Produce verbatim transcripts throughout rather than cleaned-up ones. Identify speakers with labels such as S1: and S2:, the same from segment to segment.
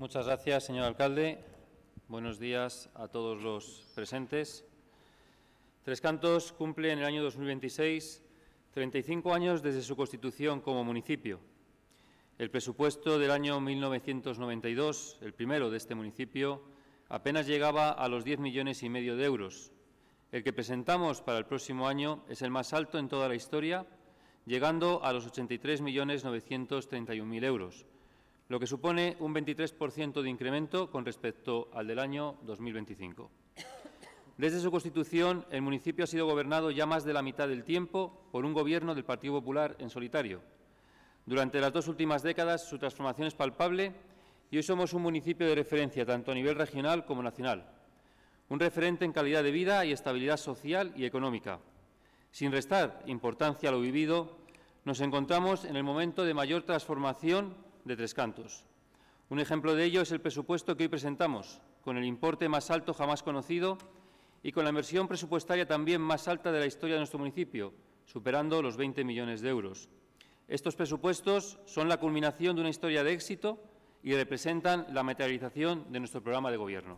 S1: Muchas gracias, señor alcalde. Buenos días a todos los presentes. Tres Cantos cumple en el año dos mil veintiséis treinta y cinco años desde su constitución como municipio. El presupuesto del año mil novecientos noventa y dos, el primero de este municipio, apenas llegaba a los diez millones y medio de euros. El que presentamos para el próximo año es el más alto en toda la historia, llegando a los ochenta y tres millones novecientos treinta y un mil euros, lo que supone un veintitrés por ciento de incremento con respecto al del año dos mil veinticinco. Desde su constitución, el municipio ha sido gobernado ya más de la mitad del tiempo por un gobierno del Partido Popular en solitario. Durante las dos últimas décadas, su transformación es palpable y hoy somos un municipio de referencia tanto a nivel regional como nacional. Un referente en calidad de vida y estabilidad social y económica. Sin restar importancia a lo vivido, nos encontramos en el momento de mayor transformación de Tres Cantos. Un ejemplo de ello es el presupuesto que hoy presentamos, con el importe más alto jamás conocido y con la inversión presupuestaria también más alta de la historia de nuestro municipio, superando los veinte millones de euros. Estos presupuestos son la culminación de una historia de éxito y representan la materialización de nuestro programa de gobierno.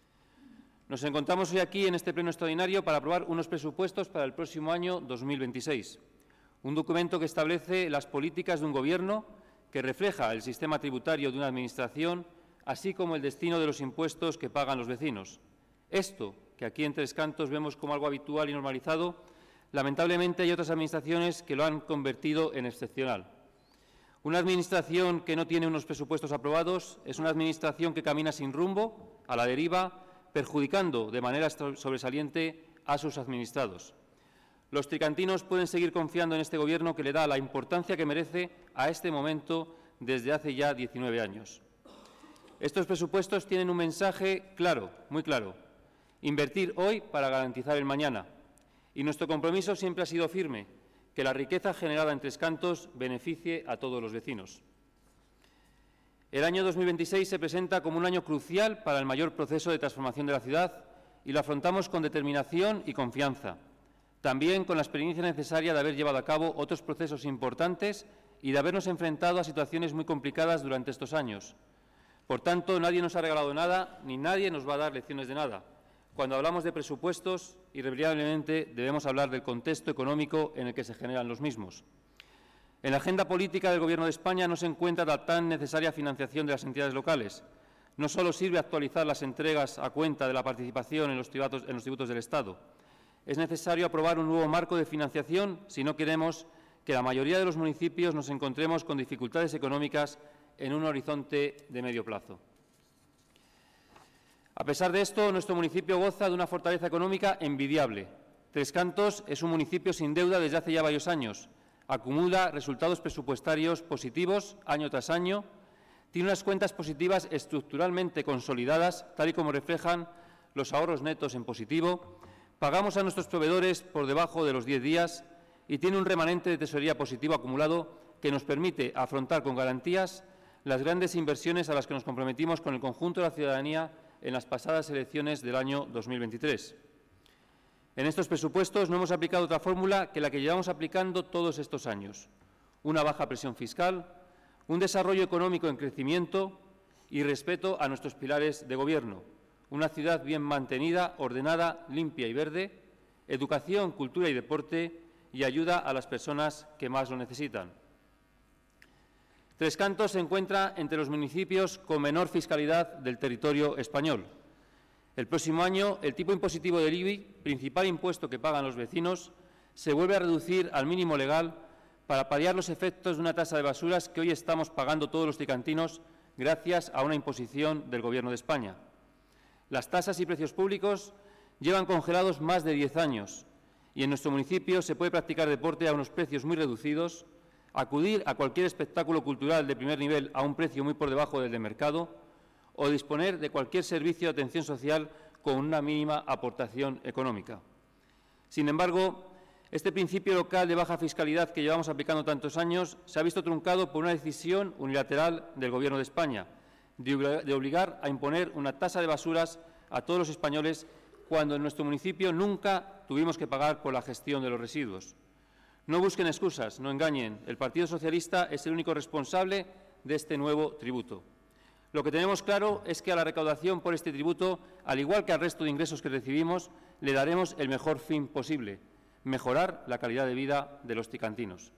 S1: Nos encontramos hoy aquí en este pleno extraordinario para aprobar unos presupuestos para el próximo año dos mil veintiséis, un documento que establece las políticas de un gobierno, que refleja el sistema tributario de una administración, así como el destino de los impuestos que pagan los vecinos. Esto, que aquí en Tres Cantos vemos como algo habitual y normalizado, lamentablemente hay otras administraciones que lo han convertido en excepcional. Una administración que no tiene unos presupuestos aprobados es una administración que camina sin rumbo, a la deriva, perjudicando de manera sobresaliente a sus administrados. Los tricantinos pueden seguir confiando en este Gobierno que le da la importancia que merece a este momento desde hace ya diecinueve años. Estos presupuestos tienen un mensaje claro, muy claro: invertir hoy para garantizar el mañana. Y nuestro compromiso siempre ha sido firme: que la riqueza generada en Tres Cantos beneficie a todos los vecinos. El año dos mil veintiséis se presenta como un año crucial para el mayor proceso de transformación de la ciudad y lo afrontamos con determinación y confianza. También con la experiencia necesaria de haber llevado a cabo otros procesos importantes y de habernos enfrentado a situaciones muy complicadas durante estos años. Por tanto, nadie nos ha regalado nada, ni nadie nos va a dar lecciones de nada. Cuando hablamos de presupuestos, irremediablemente debemos hablar del contexto económico en el que se generan los mismos. En la agenda política del Gobierno de España no se encuentra la tan necesaria financiación de las entidades locales. No solo sirve actualizar las entregas a cuenta de la participación en los tributos, en los tributos del Estado. Es necesario aprobar un nuevo marco de financiación si no queremos que la mayoría de los municipios nos encontremos con dificultades económicas en un horizonte de medio plazo. A pesar de esto, nuestro municipio goza de una fortaleza económica envidiable. Tres Cantos es un municipio sin deuda desde hace ya varios años. Acumula resultados presupuestarios positivos año tras año. Tiene unas cuentas positivas estructuralmente consolidadas, tal y como reflejan los ahorros netos en positivo. Pagamos a nuestros proveedores por debajo de los diez días y tiene un remanente de tesorería positivo acumulado que nos permite afrontar con garantías las grandes inversiones a las que nos comprometimos con el conjunto de la ciudadanía en las pasadas elecciones del año dos mil veintitrés. En estos presupuestos no hemos aplicado otra fórmula que la que llevamos aplicando todos estos años: una baja presión fiscal, un desarrollo económico en crecimiento y respeto a nuestros pilares de gobierno: una ciudad bien mantenida, ordenada, limpia y verde, educación, cultura y deporte y ayuda a las personas que más lo necesitan. Tres Cantos se encuentra entre los municipios con menor fiscalidad del territorio español. El próximo año, el tipo impositivo del I B I, principal impuesto que pagan los vecinos, se vuelve a reducir al mínimo legal para paliar los efectos de una tasa de basuras que hoy estamos pagando todos los tricantinos gracias a una imposición del Gobierno de España. Las tasas y precios públicos llevan congelados más de diez años y en nuestro municipio se puede practicar deporte a unos precios muy reducidos, acudir a cualquier espectáculo cultural de primer nivel a un precio muy por debajo del de mercado o disponer de cualquier servicio de atención social con una mínima aportación económica. Sin embargo, este principio local de baja fiscalidad que llevamos aplicando tantos años se ha visto truncado por una decisión unilateral del Gobierno de España de obligar a imponer una tasa de basuras a todos los españoles cuando en nuestro municipio nunca tuvimos que pagar por la gestión de los residuos. No busquen excusas, no engañen. El Partido Socialista es el único responsable de este nuevo tributo. Lo que tenemos claro es que a la recaudación por este tributo, al igual que al resto de ingresos que recibimos, le daremos el mejor fin posible: mejorar la calidad de vida de los tricantinos.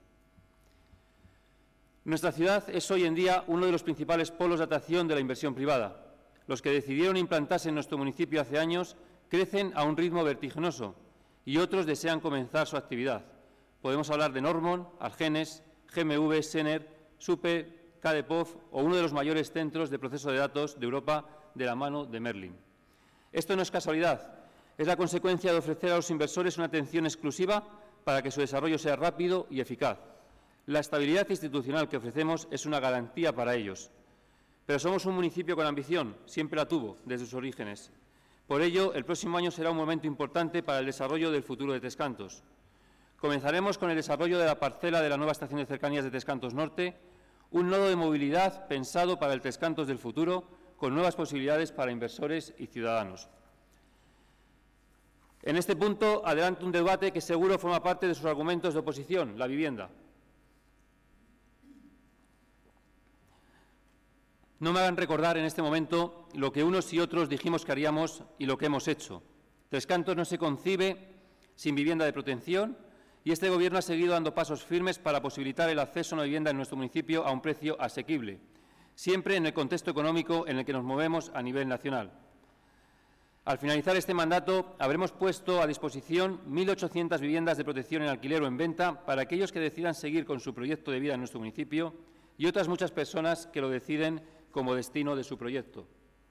S1: Nuestra ciudad es hoy en día uno de los principales polos de atracción de la inversión privada. Los que decidieron implantarse en nuestro municipio hace años crecen a un ritmo vertiginoso y otros desean comenzar su actividad. Podemos hablar de Normon, Algenes, G M V, Sener, Super, K D P O F o uno de los mayores centros de proceso de datos de Europa de la mano de Merlin. Esto no es casualidad, es la consecuencia de ofrecer a los inversores una atención exclusiva para que su desarrollo sea rápido y eficaz. La estabilidad institucional que ofrecemos es una garantía para ellos. Pero somos un municipio con ambición, siempre la tuvo, desde sus orígenes. Por ello, el próximo año será un momento importante para el desarrollo del futuro de Tres Cantos. Comenzaremos con el desarrollo de la parcela de la nueva estación de cercanías de Tres Cantos Norte, un nodo de movilidad pensado para el Tres Cantos del futuro, con nuevas posibilidades para inversores y ciudadanos. En este punto, adelanto un debate que seguro forma parte de sus argumentos de oposición: la vivienda. No me hagan recordar en este momento lo que unos y otros dijimos que haríamos y lo que hemos hecho. Tres Cantos no se concibe sin vivienda de protección y este Gobierno ha seguido dando pasos firmes para posibilitar el acceso a una vivienda en nuestro municipio a un precio asequible, siempre en el contexto económico en el que nos movemos a nivel nacional. Al finalizar este mandato, habremos puesto a disposición mil ochocientas viviendas de protección en alquiler o en venta para aquellos que decidan seguir con su proyecto de vida en nuestro municipio y otras muchas personas que lo deciden como destino de su proyecto.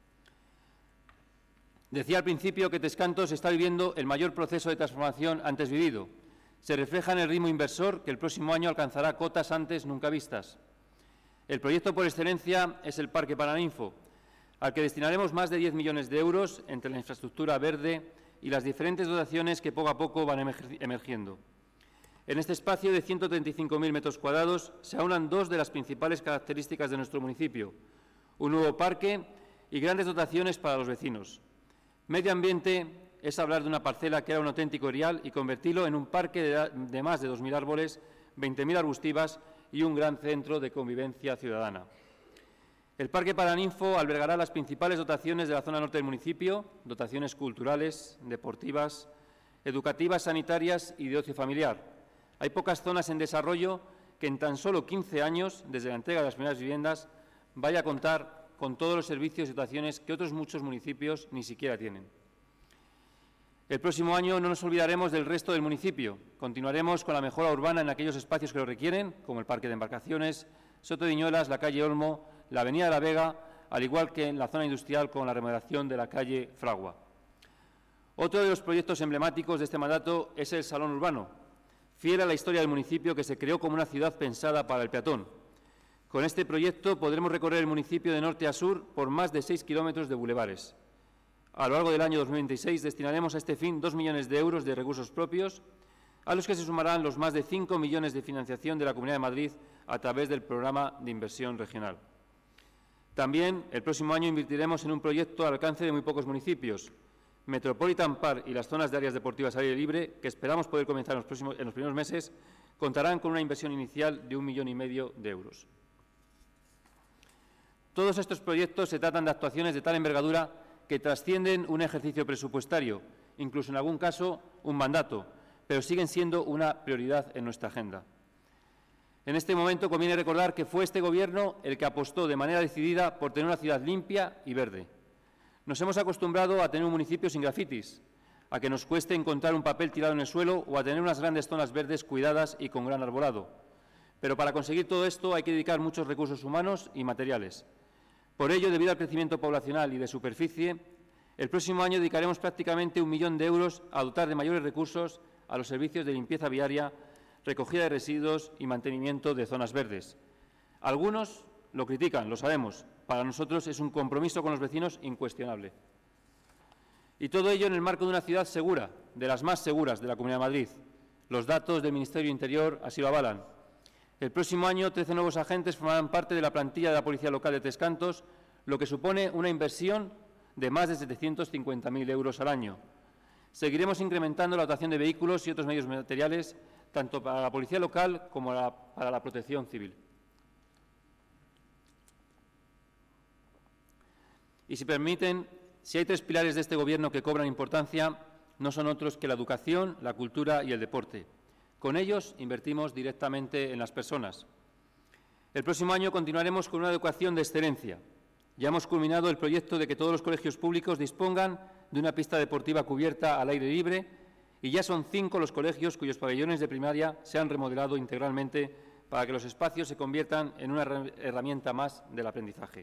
S1: Decía al principio que Tres Cantos está viviendo el mayor proceso de transformación antes vivido. Se refleja en el ritmo inversor que el próximo año alcanzará cotas antes nunca vistas. El proyecto por excelencia es el Parque Paraninfo, al que destinaremos más de diez millones de euros entre la infraestructura verde y las diferentes dotaciones que poco a poco van emergiendo. En este espacio de ciento treinta y cinco mil metros cuadrados se aunan dos de las principales características de nuestro municipio: un nuevo parque y grandes dotaciones para los vecinos. Medio ambiente es hablar de una parcela que era un auténtico erial y convertirlo en un parque de, de más de dos mil árboles, veinte mil arbustivas y un gran centro de convivencia ciudadana. El Parque Paraninfo albergará las principales dotaciones de la zona norte del municipio: dotaciones culturales, deportivas, educativas, sanitarias y de ocio familiar. Hay pocas zonas en desarrollo que en tan solo quince años, desde la entrega de las primeras viviendas, vaya a contar con todos los servicios y dotaciones que otros muchos municipios ni siquiera tienen. El próximo año no nos olvidaremos del resto del municipio. Continuaremos con la mejora urbana en aquellos espacios que lo requieren, como el Parque de Embarcaciones, Soto de Viñuelas, la calle Olmo, la Avenida de la Vega, al igual que en la zona industrial con la remodelación de la calle Fragua. Otro de los proyectos emblemáticos de este mandato es el Salón Urbano, fiel a la historia del municipio, que se creó como una ciudad pensada para el peatón. Con este proyecto podremos recorrer el municipio de norte a sur por más de seis kilómetros de bulevares. A lo largo del año dos mil veintiséis destinaremos a este fin dos millones de euros de recursos propios, a los que se sumarán los más de cinco millones de financiación de la Comunidad de Madrid a través del Programa de Inversión Regional. También el próximo año invertiremos en un proyecto al alcance de muy pocos municipios: Metropolitan Park y las zonas de áreas deportivas al aire libre, que esperamos poder comenzar en los, próximos, en los primeros meses, contarán con una inversión inicial de un millón y medio de euros. Todos estos proyectos se tratan de actuaciones de tal envergadura que trascienden un ejercicio presupuestario, incluso en algún caso un mandato, pero siguen siendo una prioridad en nuestra agenda. En este momento conviene recordar que fue este Gobierno el que apostó de manera decidida por tener una ciudad limpia y verde. Nos hemos acostumbrado a tener un municipio sin grafitis, a que nos cueste encontrar un papel tirado en el suelo o a tener unas grandes zonas verdes cuidadas y con gran arbolado. Pero para conseguir todo esto hay que dedicar muchos recursos humanos y materiales. Por ello, debido al crecimiento poblacional y de superficie, el próximo año dedicaremos prácticamente un millón de euros a dotar de mayores recursos a los servicios de limpieza viaria, recogida de residuos y mantenimiento de zonas verdes. Algunos lo critican, lo sabemos. Para nosotros es un compromiso con los vecinos incuestionable. Y todo ello en el marco de una ciudad segura, de las más seguras de la Comunidad de Madrid. Los datos del Ministerio de Interior así lo avalan. El próximo año, trece nuevos agentes formarán parte de la plantilla de la Policía Local de Tres Cantos, lo que supone una inversión de más de setecientos cincuenta mil euros al año. Seguiremos incrementando la dotación de vehículos y otros medios materiales, tanto para la Policía Local como para la Protección Civil. Y si permiten, si hay tres pilares de este Gobierno que cobran importancia, no son otros que la educación, la cultura y el deporte. Con ellos invertimos directamente en las personas. El próximo año continuaremos con una educación de excelencia. Ya hemos culminado el proyecto de que todos los colegios públicos dispongan de una pista deportiva cubierta al aire libre y ya son cinco los colegios cuyos pabellones de primaria se han remodelado integralmente para que los espacios se conviertan en una herramienta más del aprendizaje.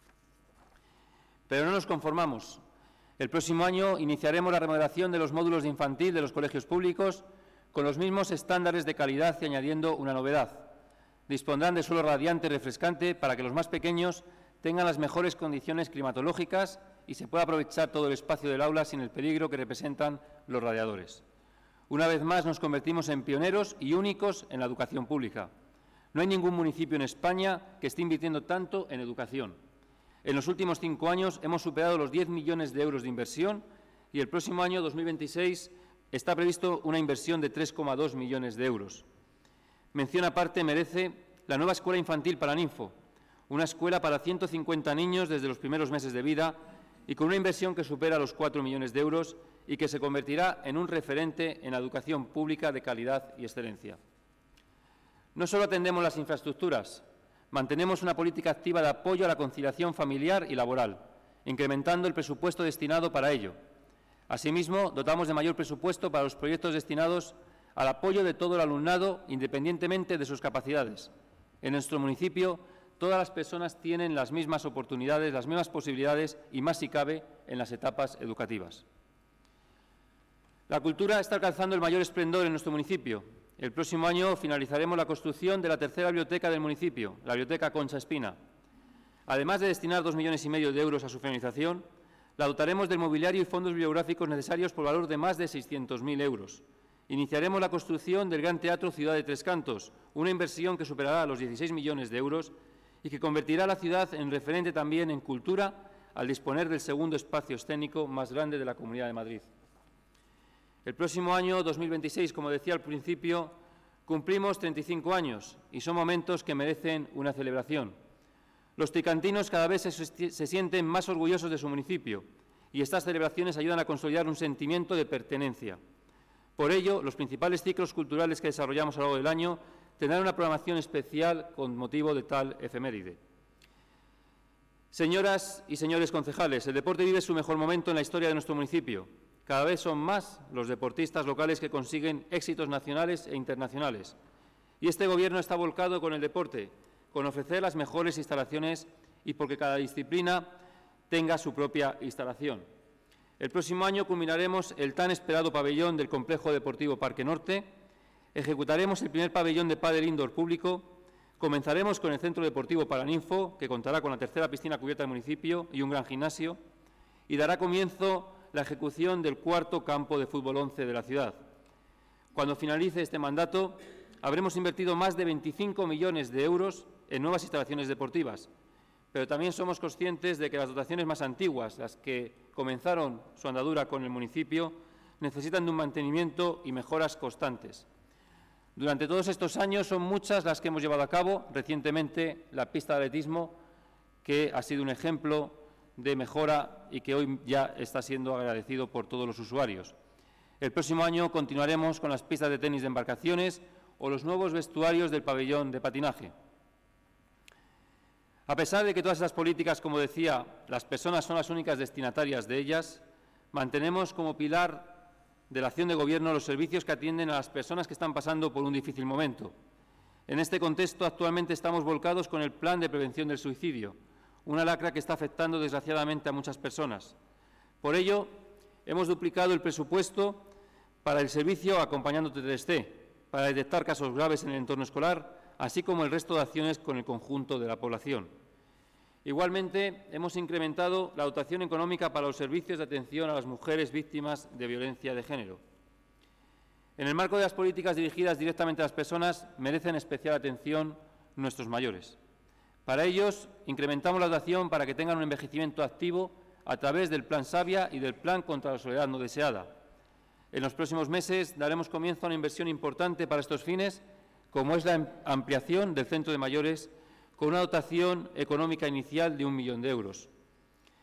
S1: Pero no nos conformamos. El próximo año iniciaremos la remodelación de los módulos de infantil de los colegios públicos con los mismos estándares de calidad y añadiendo una novedad. Dispondrán de suelo radiante y refrescante para que los más pequeños tengan las mejores condiciones climatológicas y se pueda aprovechar todo el espacio del aula sin el peligro que representan los radiadores. Una vez más nos convertimos en pioneros y únicos en la educación pública. No hay ningún municipio en España que esté invirtiendo tanto en educación. En los últimos cinco años hemos superado los diez millones de euros de inversión y el próximo año, dos mil veintiséis, está previsto una inversión de tres coma dos millones de euros. Mención aparte merece la nueva escuela infantil Paraninfo, una escuela para ciento cincuenta niños desde los primeros meses de vida y con una inversión que supera los cuatro millones de euros y que se convertirá en un referente en la educación pública de calidad y excelencia. No solo atendemos las infraestructuras, mantenemos una política activa de apoyo a la conciliación familiar y laboral, incrementando el presupuesto destinado para ello. Asimismo, dotamos de mayor presupuesto para los proyectos destinados al apoyo de todo el alumnado, independientemente de sus capacidades. En nuestro municipio, todas las personas tienen las mismas oportunidades, las mismas posibilidades y, más si cabe, en las etapas educativas. La cultura está alcanzando el mayor esplendor en nuestro municipio. El próximo año finalizaremos la construcción de la tercera biblioteca del municipio, la Biblioteca Concha Espina. Además de destinar dos millones y medio de euros a su finalización, la dotaremos del mobiliario y fondos bibliográficos necesarios por valor de más de seiscientos mil euros. Iniciaremos la construcción del Gran Teatro Ciudad de Tres Cantos, una inversión que superará los dieciséis millones de euros y que convertirá a la ciudad en referente también en cultura al disponer del segundo espacio escénico más grande de la Comunidad de Madrid. El próximo año, dos mil veintiséis, como decía al principio, cumplimos treinta y cinco años y son momentos que merecen una celebración. Los tricantinos cada vez se, se sienten más orgullosos de su municipio y estas celebraciones ayudan a consolidar un sentimiento de pertenencia. Por ello, los principales ciclos culturales que desarrollamos a lo largo del año tendrán una programación especial con motivo de tal efeméride. Señoras y señores concejales, el deporte vive su mejor momento en la historia de nuestro municipio. Cada vez son más los deportistas locales que consiguen éxitos nacionales e internacionales. Y este Gobierno está volcado con el deporte, con ofrecer las mejores instalaciones y porque cada disciplina tenga su propia instalación. El próximo año culminaremos el tan esperado pabellón del Complejo Deportivo Parque Norte, ejecutaremos el primer pabellón de pádel indoor público, comenzaremos con el Centro Deportivo Paraninfo, que contará con la tercera piscina cubierta del municipio y un gran gimnasio, y dará comienzo la ejecución del cuarto campo de fútbol once de la ciudad. Cuando finalice este mandato, habremos invertido más de veinticinco millones de euros en nuevas instalaciones deportivas, pero también somos conscientes de que las dotaciones más antiguas, las que comenzaron su andadura con el municipio, necesitan de un mantenimiento y mejoras constantes. Durante todos estos años son muchas las que hemos llevado a cabo, recientemente la pista de atletismo, que ha sido un ejemplo de mejora y que hoy ya está siendo agradecido por todos los usuarios. El próximo año continuaremos con las pistas de tenis de embarcaciones o los nuevos vestuarios del pabellón de patinaje. A pesar de que todas estas políticas, como decía, las personas son las únicas destinatarias de ellas, mantenemos como pilar de la acción de Gobierno los servicios que atienden a las personas que están pasando por un difícil momento. En este contexto, actualmente estamos volcados con el Plan de Prevención del Suicidio, una lacra que está afectando desgraciadamente a muchas personas. Por ello, hemos duplicado el presupuesto para el servicio Acompañándote tres C, para detectar casos graves en el entorno escolar, así como el resto de acciones con el conjunto de la población. Igualmente, hemos incrementado la dotación económica para los servicios de atención a las mujeres víctimas de violencia de género. En el marco de las políticas dirigidas directamente a las personas, merecen especial atención nuestros mayores. Para ellos, incrementamos la dotación para que tengan un envejecimiento activo a través del Plan Savia y del Plan contra la soledad no deseada. En los próximos meses daremos comienzo a una inversión importante para estos fines, como es la ampliación del centro de mayores, con una dotación económica inicial de un millón de euros.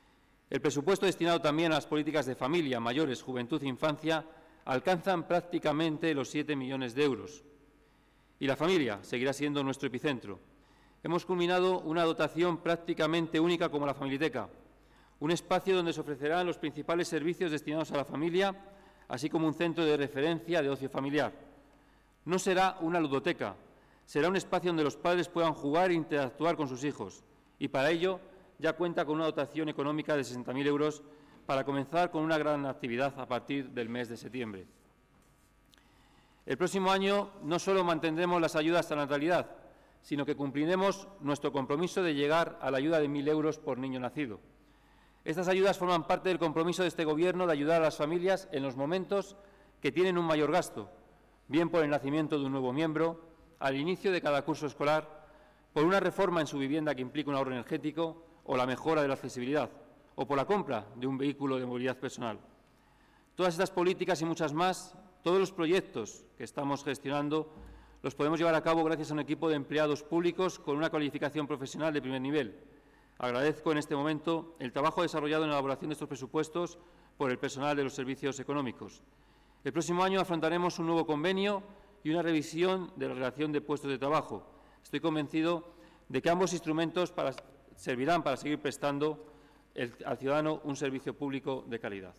S1: El presupuesto destinado también a las políticas de familia, mayores, juventud e infancia alcanzan prácticamente los siete millones de euros. Y la familia seguirá siendo nuestro epicentro. Hemos culminado una dotación prácticamente única como la Familiteca, un espacio donde se ofrecerán los principales servicios destinados a la familia, así como un centro de referencia de ocio familiar. No será una ludoteca, será un espacio donde los padres puedan jugar e interactuar con sus hijos, y para ello ya cuenta con una dotación económica de sesenta mil euros para comenzar con una gran actividad a partir del mes de septiembre. El próximo año no solo mantendremos las ayudas a la natalidad, sino que cumpliremos nuestro compromiso de llegar a la ayuda de mil euros por niño nacido. Estas ayudas forman parte del compromiso de este Gobierno de ayudar a las familias en los momentos que tienen un mayor gasto, bien por el nacimiento de un nuevo miembro, al inicio de cada curso escolar, por una reforma en su vivienda que implique un ahorro energético o la mejora de la accesibilidad, o por la compra de un vehículo de movilidad personal. Todas estas políticas y muchas más, todos los proyectos que estamos gestionando, los podemos llevar a cabo gracias a un equipo de empleados públicos con una cualificación profesional de primer nivel. Agradezco en este momento el trabajo desarrollado en la elaboración de estos presupuestos por el personal de los servicios económicos. El próximo año afrontaremos un nuevo convenio y una revisión de la relación de puestos de trabajo. Estoy convencido de que ambos instrumentos para, servirán para seguir prestando el, al ciudadano un servicio público de calidad.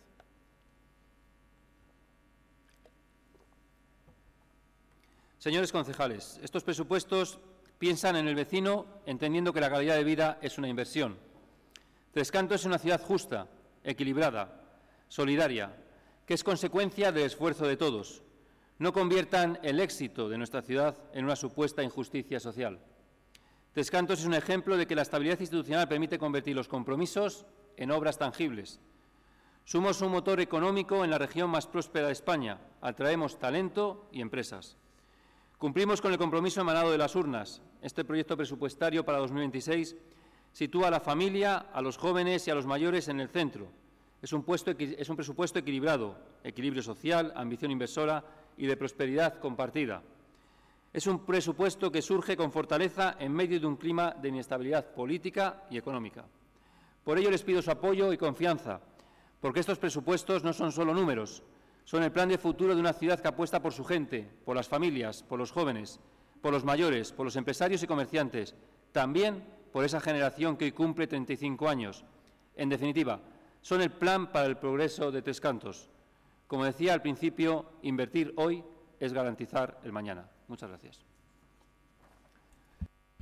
S1: Señores concejales, estos presupuestos piensan en el vecino, entendiendo que la calidad de vida es una inversión. Tres Cantos es una ciudad justa, equilibrada, solidaria, que es consecuencia del esfuerzo de todos. No conviertan el éxito de nuestra ciudad en una supuesta injusticia social. Tres Cantos es un ejemplo de que la estabilidad institucional permite convertir los compromisos en obras tangibles. Somos un motor económico en la región más próspera de España. Atraemos talento y empresas. Cumplimos con el compromiso emanado de las urnas. Este proyecto presupuestario para dos mil veintiséis sitúa a la familia, a los jóvenes y a los mayores en el centro. Es un, puesto, es un presupuesto equilibrado, equilibrio social, ambición inversora y de prosperidad compartida. Es un presupuesto que surge con fortaleza en medio de un clima de inestabilidad política y económica. Por ello les pido su apoyo y confianza, porque estos presupuestos no son solo números, son el plan de futuro de una ciudad que apuesta por su gente, por las familias, por los jóvenes, por los mayores, por los empresarios y comerciantes, también por esa generación que hoy cumple treinta y cinco años. En definitiva, son el plan para el progreso de Tres Cantos. Como decía al principio, invertir hoy es garantizar el mañana. Muchas gracias.